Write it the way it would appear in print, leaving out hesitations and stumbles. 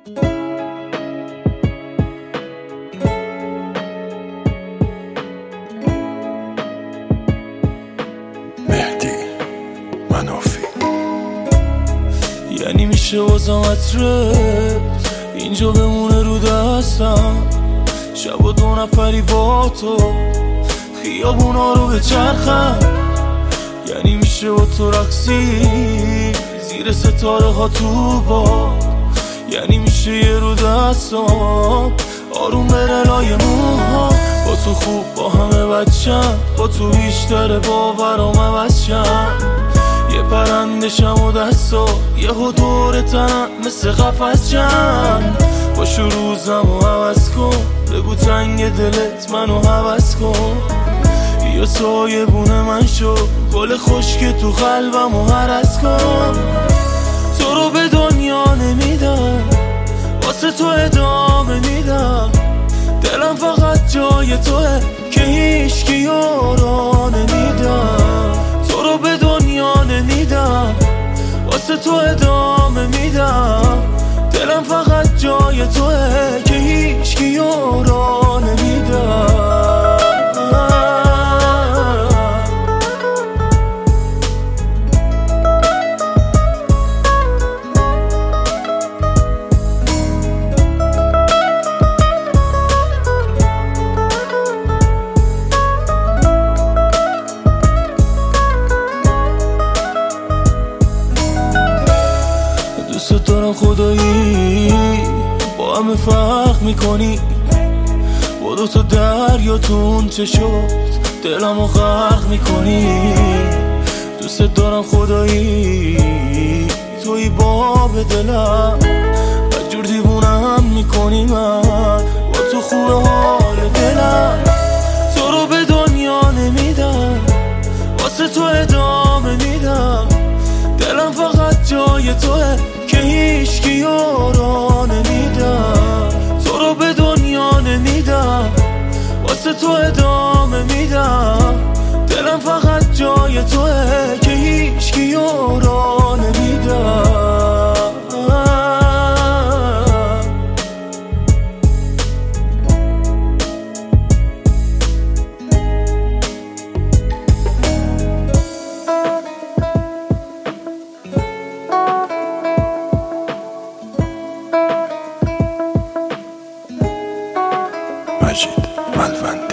مهدی منافی. یعنی میشه واسم عطرت اینجا بمونه رو دستم، شب و 2 نفری با تو خیابونا رو بچرخم. یعنی میشه با تو رقصی زیر ستاره ها تو باد. یعنی میشه یه رو دستم آروم بره لای موها. با تو خوب با همه بچم، با تو بیشتر باورام عوض شم. یه پرنده شم و دستا یه دور تنم مثل قفس شم. باشو روزم و عوض کن، بگو تنگ دلت منو حوض کن. یا سایبون من شو، گل خشک تو قلبم و هرس کن. تو رو به دنیا نمیدم، واسه تو ادامه میدم. دلم فقط جای توه که هیچکی یارا نمیدم. تو رو به دنیا نمیدم، واسه تو ادامه میدم. دلم فقط جای توه که هیچکی یارا نمیدم. دوست دارم خدایی با همه فرق میکنی. با 2 تا دریاتون چه شد دلمو غرق میکنی. دوست دارم خدایی توی باب دلم، بدجور دیوونم میکنی. من با تو خوبه حال دلم. تو رو به دنیا نمیدم، واسه تو ادامه میدم. دلم فقط جای توه که هیچکی یارا نمیدم. تو رو به دنیا نمیدم، واسه تو ادامه میدم. دلم فقط جای توه که هیچکی یارا نمیدم. مجید ملوند.